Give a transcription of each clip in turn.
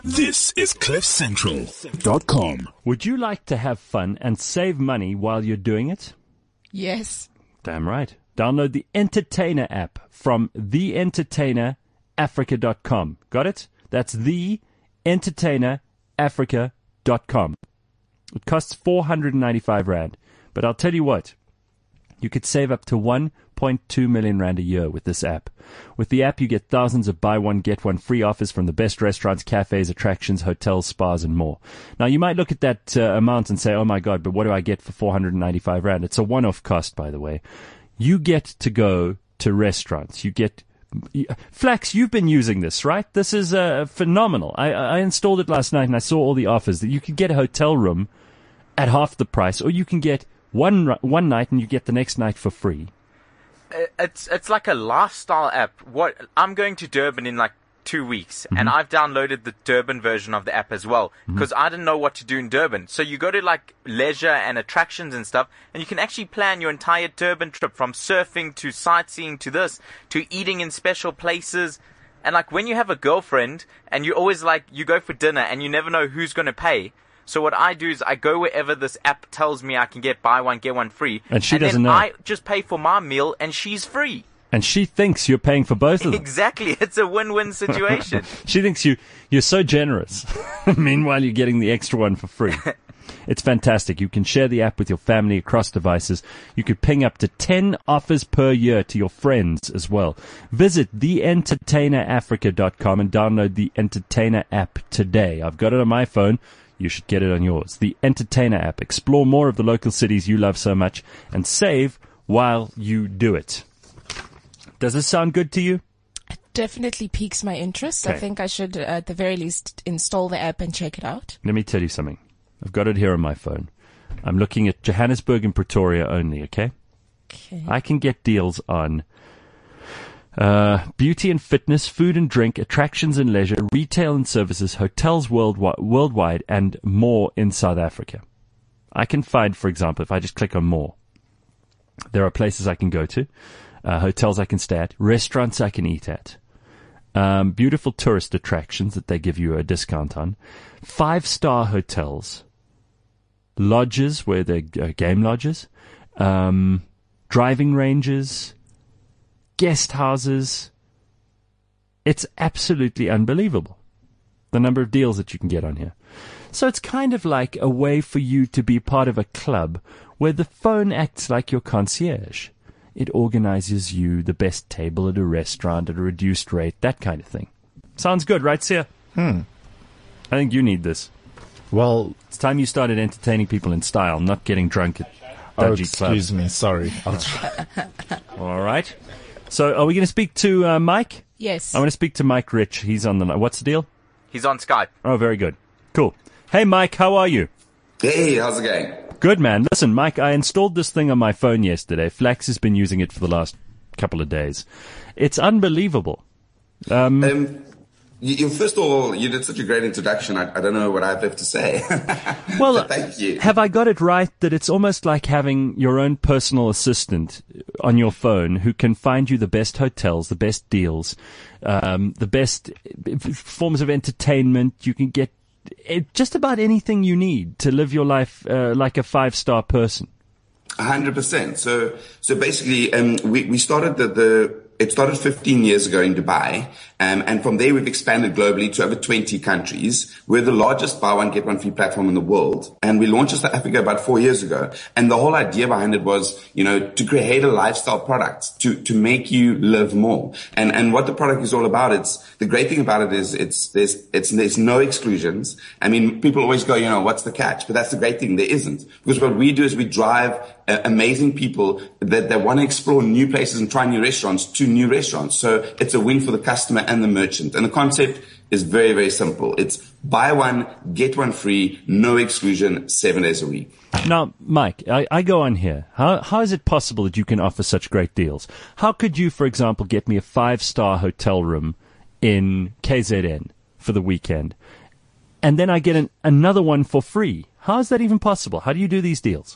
This is CliffCentral.com. Would you like to have fun and save money while you're doing it? Yes. Damn right. Download the Entertainer app from TheEntertainerAfrica.com. Got it? That's TheEntertainerAfrica.com. It costs 495 Rand. But I'll tell you what, you could save up to 1.2 million Rand a year with this app. With the app, you get thousands of buy one, get one free offers from the best restaurants, cafes, attractions, hotels, spas, and more. Now, you might look at that amount and say, oh my God, but what do I get for 495 Rand? It's a one-off cost, by the way. You get to go to restaurants. You get... Flax, you've been using this, right? This is phenomenal. I installed it last night and I saw all the offers that you could get a hotel room at half the price, or you can get one night and you get the next night for free. It's like a lifestyle app. I'm going to Durban in like 2 weeks, and I've downloaded the Durban version of the app as well because I didn't know what to do in Durban. So you go to like leisure and attractions and stuff, and you can actually plan your entire Durban trip from surfing to sightseeing to this to eating in special places. And like when you have a girlfriend and you always like you go for dinner and you never know who's going to pay. So what I do is I go wherever this app tells me I can get buy one, get one free. And she doesn't know. I just pay for my meal and she's free. And she thinks you're paying for both of them. Exactly. It's a win-win situation. She thinks you're so generous. Meanwhile, you're getting the extra one for free. It's fantastic. You can share the app with your family across devices. You could ping up to 10 offers per year to your friends as well. Visit TheEntertainerAfrica.com and download the Entertainer app today. I've got it on my phone. You should get it on yours. The Entertainer app. Explore more of the local cities you love so much and save while you do it. Does this sound good to you? It definitely piques my interest. Okay. I think I should, at the very least, install the app and check it out. Let me tell you something. I've got it here on my phone. I'm looking at Johannesburg and Pretoria only, okay? Okay. I can get deals on beauty and fitness, food and drink, attractions and leisure, retail and services, hotels worldwide, and more in South Africa. I can find, for example, if I just click on more, there are places I can go to, hotels I can stay at, restaurants I can eat at, beautiful tourist attractions that they give you a discount on, 5-star hotels, lodges where they're game lodges, driving ranges, guest houses. It's absolutely unbelievable, the number of deals that you can get on here. So it's kind of like a way for you to be part of a club where the phone acts like your concierge. It organizes you the best table at a restaurant at a reduced rate, that kind of thing. Sounds good, right, Sia? I think you need this. Well, It's time you started entertaining people in style, not getting drunk at dodgy clubs. excuse me. Sorry. I'll try. All right. So are we going to speak to Mike? Yes. I want to speak to Mike Rich. He's on the line. What's the deal? He's on Skype. Oh, very good. Cool. Hey, Mike, how are you? Hey, how's it going? Good, man. Listen, Mike, I installed this thing on my phone yesterday. Flax has been using it for the last couple of days. It's unbelievable. First of all, you did such a great introduction. I don't know what I have left to say. Well, So thank you. have I got it right that it's almost like having your own personal assistant on your phone who can find you the best hotels, the best deals, the best forms of entertainment? You can get just about anything you need to live your life like a 5-star person. 100%. So basically, we started it started 15 years ago in Dubai, and from there we've expanded globally to over 20 countries. We're the largest buy one, get one free platform in the world, and we launched in South Africa about 4 years ago. And the whole idea behind it was, to create a lifestyle product, to make you live more. And what the product is all about, the great thing about it is there's no exclusions. I mean, people always go, what's the catch? But that's the great thing. There isn't. Because what we do is we drive amazing people that want to explore new places and try new restaurants to new restaurants. So it's a win for the customer and the merchant. And the concept is very, very simple. It's buy one, get one free, no exclusion, 7 days a week. Now, Mike, I go on here. How is it possible that you can offer such great deals? How could you, for example, get me a 5-star hotel room in KZN for the weekend, and then I get another one for free? How is that even possible? How do you do these deals?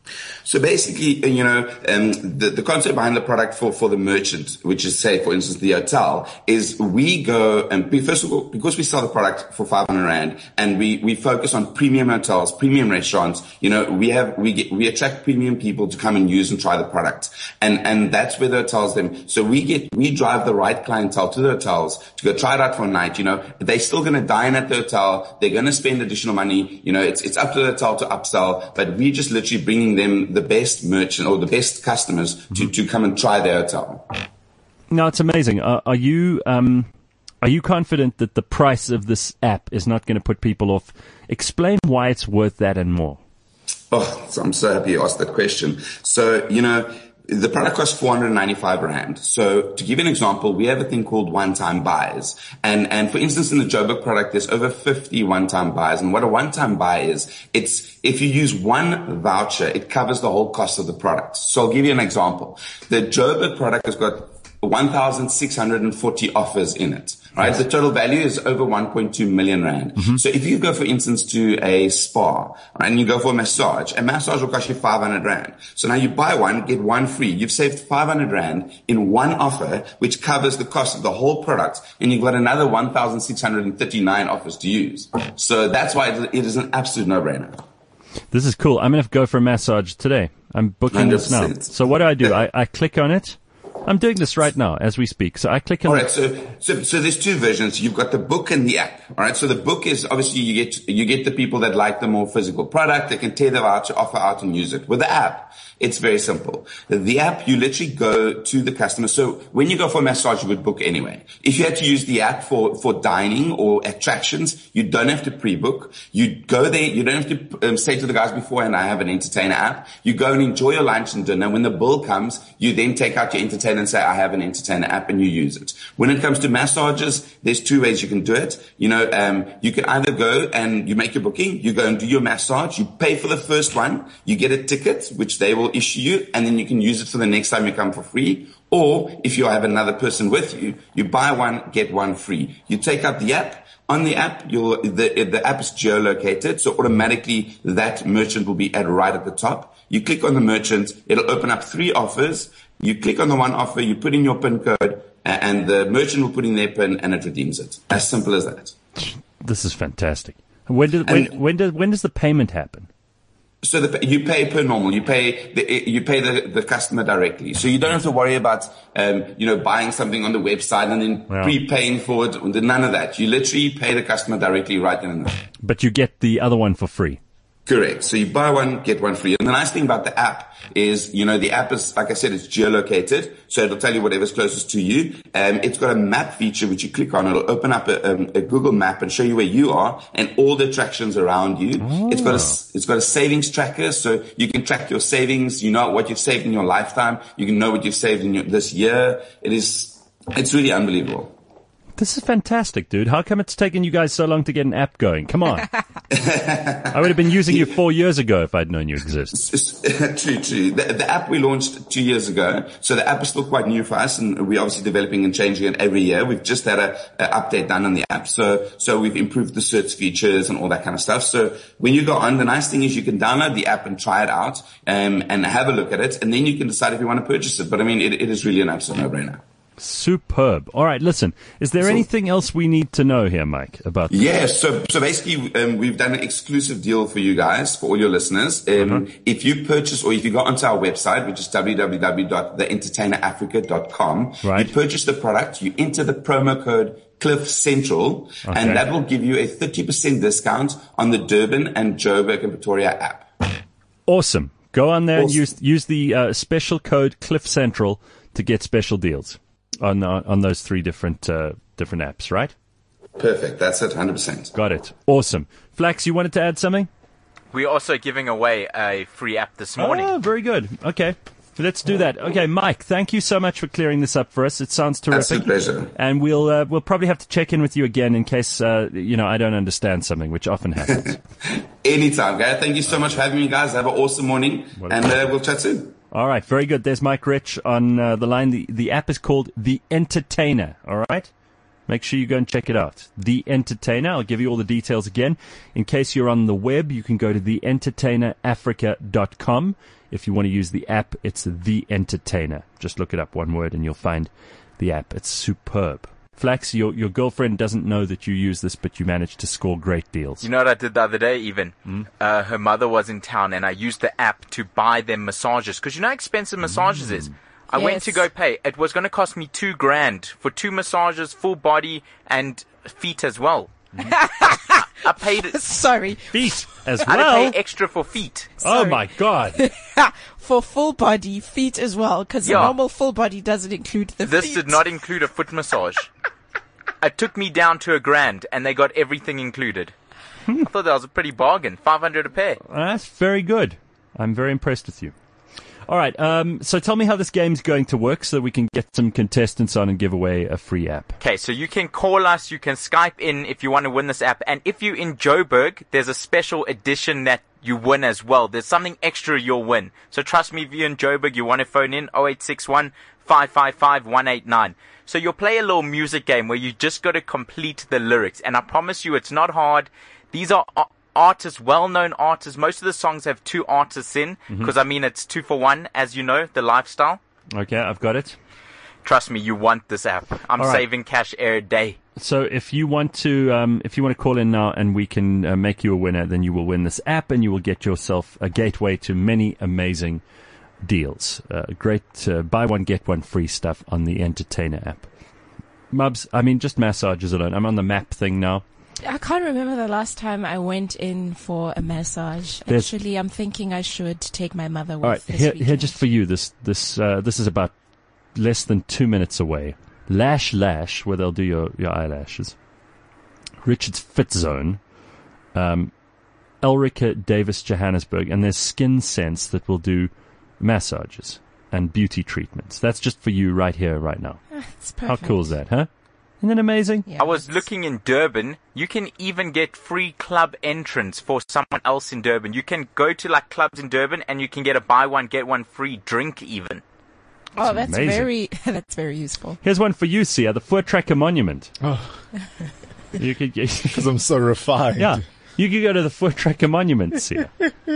So basically, the concept behind the product for the merchant, which is, say, for instance, the hotel, is we go and first of all, because we sell the product for 500 Rand and we focus on premium hotels, premium restaurants, we attract premium people to come and use and try the product. And that's where the hotels them. So we drive the right clientele to the hotels to go try it out for a night. They're still going to dine at the hotel. They're going to spend additional money. It's up to the hotel to upsell, but we just literally bringing them the best merchant or the best customers to come and try their hotel. No, it's amazing. Are you confident that the price of this app is not going to put people off? Explain why it's worth that and more. Oh, so I'm so happy you asked that question. So, the product costs 495 Rand. So to give you an example, we have a thing called one-time buys. And for instance, in the Joburg product, there's over 50 one-time buys. And what a one-time buy is, if you use one voucher, it covers the whole cost of the product. So I'll give you an example. The Joburg product has got 1,640 offers in it. Right? The total value is over 1.2 million Rand. So if you go, for instance, to a spa, right, and you go for a massage will cost you 500 Rand. So now you buy one, get one free. You've saved 500 Rand in one offer, which covers the cost of the whole product. And you've got another 1,639 offers to use. So that's why it is an absolute no-brainer. This is cool. I'm going to go for a massage today. I'm booking 100%. This now. So what do? I click on it. I'm doing this right now as we speak. So I click on. All right. So there's two versions. You've got the book and the app. All right. So the book is obviously you get the people that like the more physical product. They can tear the voucher, offer out, and use it. With the app, it's very simple. The app, you literally go to the customer. So when you go for a massage, you would book anyway. If you had to use the app for dining or attractions, you don't have to pre-book. You go there. You don't have to say to the guys beforehand, I have an entertainer app. You go and enjoy your lunch and dinner. When the bill comes, you then take out your entertainer and say, I have an entertainer app, and you use it. When it comes to massages, there's two ways you can do it. You can either go and you make your booking, you go and do your massage, you pay for the first one, you get a ticket, which they will issue you, and then you can use it for the next time you come for free. Or if you have another person with you, you buy one, get one free. You take out the app. On the app, the app is geolocated, so automatically that merchant will be right at the top. You click on the merchant, it'll open up 3 offers. You click on the one offer, you put in your PIN code, and the merchant will put in their PIN, and it redeems it. As simple as that. This is fantastic. When does the payment happen? So you pay per normal. You pay the customer directly. So you don't have to worry about buying something on the website and then prepaying for it. None of that. You literally pay the customer directly right in and there. But you get the other one for free. Correct. So you buy one, get one free. And the nice thing about the app is, the app is, like I said, it's geolocated. So it'll tell you whatever's closest to you. It's got a map feature, which you click on. It'll open up a Google map and show you where you are and all the attractions around you. Oh. It's got a savings tracker. So you can track your savings. You know what you've saved in your lifetime. You can know what you've saved in this year. It's really unbelievable. This is fantastic, dude. How come it's taken you guys so long to get an app going? Come on. I would have been using you 4 years ago if I'd known you existed. True. The app we launched 2 years ago. So the app is still quite new for us, and we're obviously developing and changing it every year. We've just had an update done on the app. So we've improved the search features and all that kind of stuff. So when you go on, the nice thing is you can download the app and try it out, and have a look at it, and then you can decide if you want to purchase it. But I mean, it is really an absolute no-brainer. Superb. All right, listen, is there anything else we need to know here, Mike, about this? Yeah, so basically, we've done an exclusive deal for you guys, for all your listeners. If you purchase, or if you go onto our website, which is www.theentertainerafrica.com, right. You purchase the product, you enter the promo code Cliff Central, and that will give you a 30% discount on the Durban and Joburg and Pretoria app. Awesome. Go on there and use the special code Cliff Central to get special deals on those 3 different apps, right? Perfect. That's it. 100%. Got it. Awesome. Flax, you wanted to add something? We're also giving away a free app this morning. Oh, very good. Okay. Let's do that. Okay, Mike, thank you so much for clearing this up for us. It sounds terrific. That's a pleasure. And we'll probably have to check in with you again in case, I don't understand something, which often happens. Anytime, guys. Thank you so much for having me, guys. Have an awesome morning, and we'll chat soon. All right, very good. There's Mike Rich on the line. The app is called The Entertainer, all right? Make sure you go and check it out. The Entertainer. I'll give you all the details again. In case you're on the web, you can go to theentertainerafrica.com. If you want to use the app, it's The Entertainer. Just look it up, one word, and you'll find the app. It's superb. Flax, your girlfriend doesn't know that you use this, but you managed to score great deals. You know what I did the other day even? Her mother was in town and I used the app to buy them massages. Because you know how expensive massages is? I went to go pay. It was going to cost me $2,000 for 2 massages, full body and feet as well. I paid it. Sorry. Feet as I had to well? pay extra for feet. Oh, my God. For full body, feet as well, because the normal full body doesn't include the feet. This did not include a foot massage. It took me down to $1,000 and they got everything included. I thought that was a pretty bargain. $500 a pair. That's very good. I'm very impressed with you. All right, so tell me how this game's going to work so that we can get some contestants on and give away a free app. Okay, so you can call us, you can Skype in if you want to win this app. And if you're in Joburg, there's a special edition that you win as well. There's something extra you'll win. So trust me, if you're in Joburg, you want to phone in 0861 555 189. So you'll play a little music game where you just got to complete the lyrics. And I promise you, it's not hard. These are artists, well-known artists. Most of the songs have 2 artists in because, I mean, it's 2 for 1, as you know, the lifestyle. Okay, I've got it. Trust me, you want this app. I'm saving cash every day. So if you want to call in now and we can make you a winner, then you will win this app and you will get yourself a gateway to many amazing deals. Great buy one, get one free stuff on the Entertainer app. Mubs, I mean, just massages alone. I'm on the map thing now. I can't remember the last time I went in for a massage. Actually, I'm thinking I should take my mother with. All right, here just for you. This is about less than 2 minutes away. Lash, where they'll do your eyelashes. Richard's Fit Zone. Ulrika Davis Johannesburg, and there's Skin Sense that will do massages and beauty treatments. That's just for you right here, right now. It's perfect. How cool is that, huh? Isn't that amazing? Yeah, I was looking in Durban. You can even get free club entrance for someone else in Durban. You can go to like clubs in Durban and you can get a buy one, get one free drink even. Oh, that's amazing. that's very useful. Here's one for you, Sia, the Foot Tracker Monument. Oh, You could because I'm so refined. Yeah. You could go to the Foot Tracker Monument, Sia.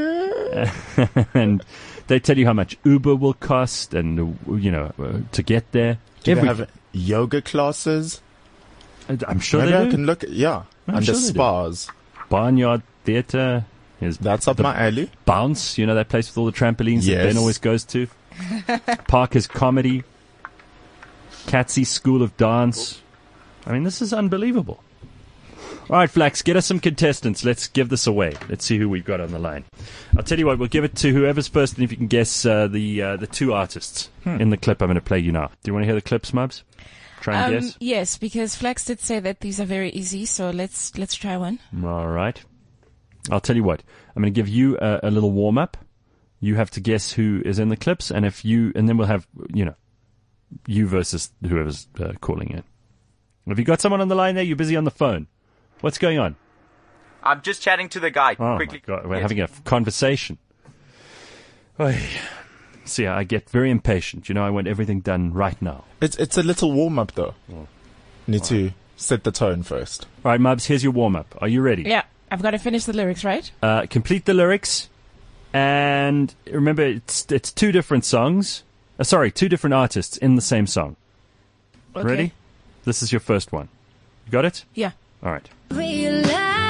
And they tell you how much Uber will cost and, to get there. Do they have yoga classes? I'm sure Maybe they I do. can look. Yeah, I'm and sure the they do. spas. Barnyard Theatre. That's up my alley. Bounce, that place with all the trampolines that Yes. Ben always goes to. Parker's Comedy. Catsy's School of Dance. I mean, this is unbelievable. All right, Flax, get us some contestants. Let's give this away. Let's see who we've got on the line. I'll tell you what, we'll give it to whoever's first, and if you can guess the 2 artists in the clip I'm going to play you now. Do you want to hear the clips, Mubs? Try and guess. Yes, because Flax did say that these are very easy, so let's try one. All right. I'll tell you what. I'm going to give you a little warm up. You have to guess who is in the clips, and then we'll have you versus whoever's calling in. Have you got someone on the line there? You're busy on the phone. What's going on? I'm just chatting to the guy. Oh Quickly. my God, we're having a conversation. Oy. See, I get very impatient. I want everything done right now. It's a little warm up though. Need to set the tone first. All right, Mubs, here's your warm up. Are you ready? Yeah, I've got to finish the lyrics, right? Complete the lyrics, and remember, it's 2 different songs. 2 different artists in the same song. Okay. Ready? This is your first one. You got it? Yeah. All right. Realize,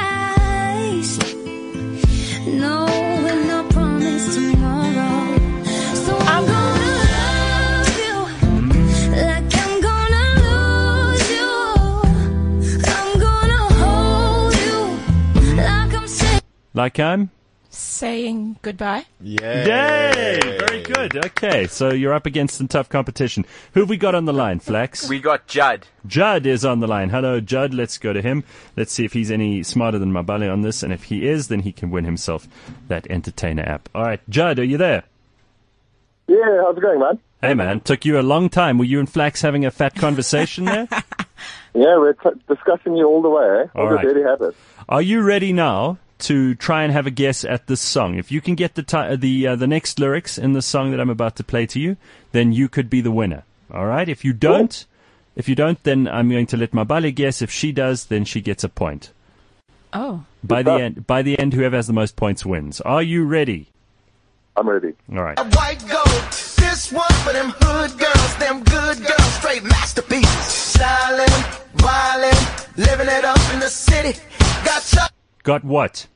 no, we're not promised tomorrow. So I'm gonna love you like I'm gonna lose you. I'm gonna hold you like I'm saying. Like I'm? Saying goodbye. Yay! Very good. Okay, so you're up against some tough competition. Who have we got on the line, Flax? We got Judd. Judd is on the line. Hello, Judd. Let's go to him. Let's see if he's any smarter than Mabale on this, and if he is, then he can win himself that Entertainer app. All right, Judd, are you there? Yeah, how's it going, man? Hey, man. Took you a long time. Were you and Flax having a fat conversation there? Yeah, we're discussing you all the way, eh? All the right. dirty habits. Are you ready now to try and have a guess at this song? If you can get the next lyrics in the song that I'm about to play to you, then you could be the winner. All right? If you don't, If you don't, then I'm going to let Mabale guess. If she does, then she gets a point. Oh. By the end, whoever has the most points wins. Are you ready? I'm ready. All right. White gold, this one for them hood girls, them good girls, straight masterpieces. Stylin', wildin', living it up in the city. Got what?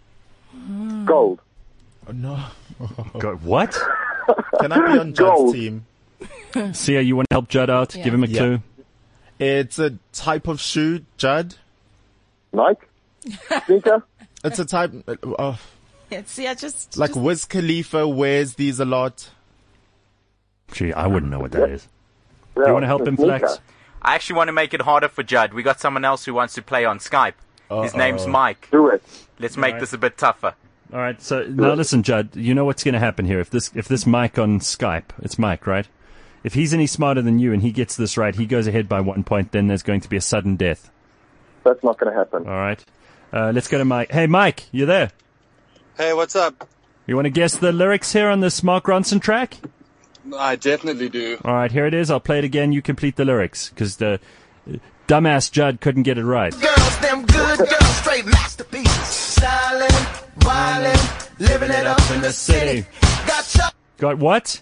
Gold. Oh, no. Got what? Can I be on Judd's Gold. team? Sia, you want to help Judd out? Yeah. Give him a Yeah. clue. It's a type of shoe, Judd. Nike. Sneaker. It's a type, See, I just like Wiz Khalifa wears these a lot. Gee, I wouldn't know what that is. Yeah, Do you want to help it's him, sneaker. Flex? I actually want to make it harder for Judd. We got someone else who wants to play on Skype. His name's Mike. Do it. Let's make this a bit tougher. All right. So now listen, Judd. You know what's going to happen here. If this Mike on Skype, it's Mike, right? If he's any smarter than you and he gets this right, he goes ahead by 1 point. Then there's going to be a sudden death. That's not going to happen. All right. Let's go to Mike. Hey, Mike, you there? Hey, what's up? You want to guess the lyrics here on this Mark Ronson track? I definitely do. All right, here it is. I'll play it again. You complete the lyrics because the dumbass Judd couldn't get it right. Girls, them good girls, straight masterpieces. Stylin', wildin', living it up in the city. Got what?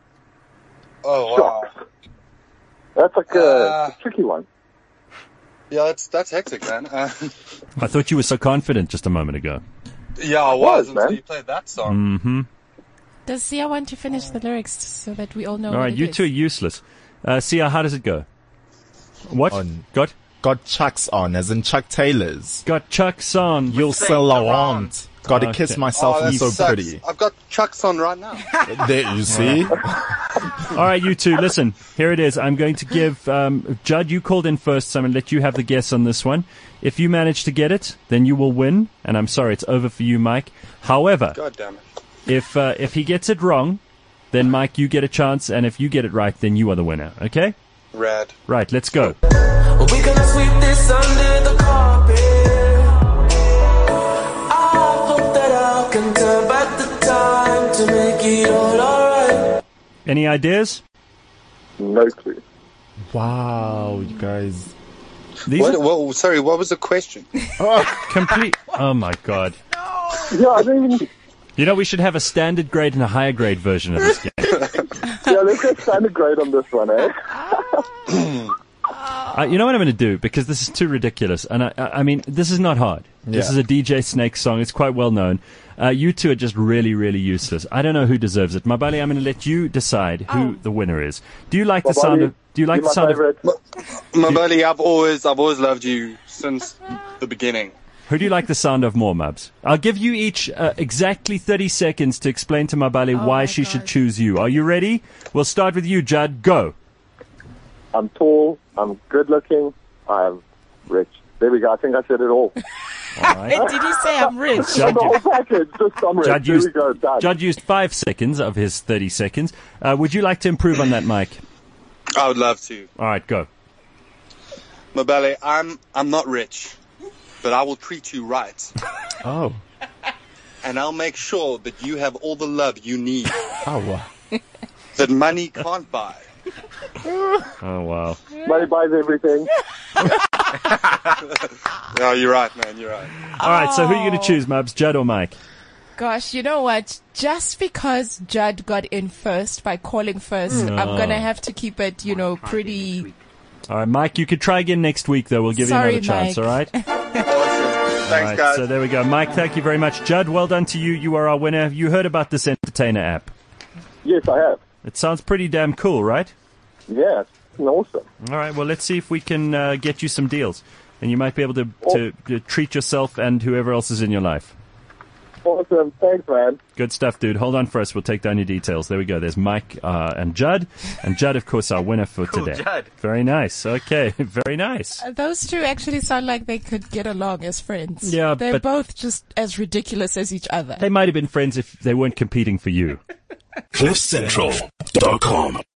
Oh, wow. That's like a tricky one. Yeah, that's hectic, man. I thought you were so confident just a moment ago. Yeah, I was man. until you played that song. Mm-hmm. Does Sia want to finish the lyrics so that we all know All what right, it you is? two are useless. Sia, how does it go? What? On. Got? Got Chucks on, as in Chuck Taylors. Got Chucks on. You'll sell around. Gotta Okay. kiss myself, Oh, I'm that so sucks. pretty. I've got Chucks on right now. There, you see? All right, you two, listen. Here it is. I'm going to give Judd. You called in first, so I'm going to let you have the guess on this one. If you manage to get it, then you will win. And I'm sorry, it's over for you, Mike. However, God damn it. if he gets it wrong, then Mike, you get a chance, and if you get it right, then you are the winner. Okay? Rad. Right. Let's go. We gonna sweep this under the carpet. I hope that I can turn back the time to make it all alright. Any ideas? No clue. Wow, you guys. These What, sorry, what was the question? are complete. Oh my God. Yeah, I mean, You know, we should have a standard grade and a higher grade version of this game. yeah, let's get standard grade on this one, eh? You know what I'm going to do? Because this is too ridiculous. And I mean, this is not hard. This is a DJ Snake song. It's quite well known. You two are just really, really useless. I don't know who deserves it. Mabali, I'm going to let you decide who the winner is. Do you like the sound of... Do you like the You're sound my of... favorite. My buddy, I've always loved you since the beginning. Who do you like the sound of more, Mabs? I'll give you each exactly 30 seconds to explain to Mabali why my she God. should choose you. Are you ready? We'll start with you, Judd. Go. I'm tall, I'm good looking, I'm rich. There we go, I think I said it all. All right. Did he say I'm rich? Judd, The whole package, just I'm rich. Judd There used, we go, done. Judd used 5 seconds of his 30 seconds. Would you like to improve on that, Mike? I would love to. All right, go. My belly, I'm not rich, but I will treat you right. Oh. And I'll make sure that you have all the love you need Oh, wow. that money can't buy. Oh, wow. Money buys everything. No, you're right, man. You're right. All right, so who are you going to choose, Mabs, Judd or Mike? Gosh, you know what? Just because Judd got in first by calling first, I'm going to have to keep it, pretty... All right, Mike, you could try again next week, though. We'll give Sorry, you another chance, Mike. all right? Awesome. Thanks, All right, guys. so there we go. Mike, thank you very much. Judd, well done to you. You are our winner. You heard about this Entertainer app. Yes, I have. It sounds pretty damn cool, right? Yeah, it's awesome. All right, well, let's see if we can get you some deals. And you might be able to treat yourself and whoever else is in your life. Awesome. Thanks, man. Good stuff, dude. Hold on for us. We'll take down your details. There we go. There's Mike and Judd. And Judd, of course, our winner for Cool, today. Judd. Very nice. Okay, very nice. Those two actually sound like they could get along as friends. Yeah, They're but- both just as ridiculous as each other. They might have been friends if they weren't competing for you. CliffCentral.com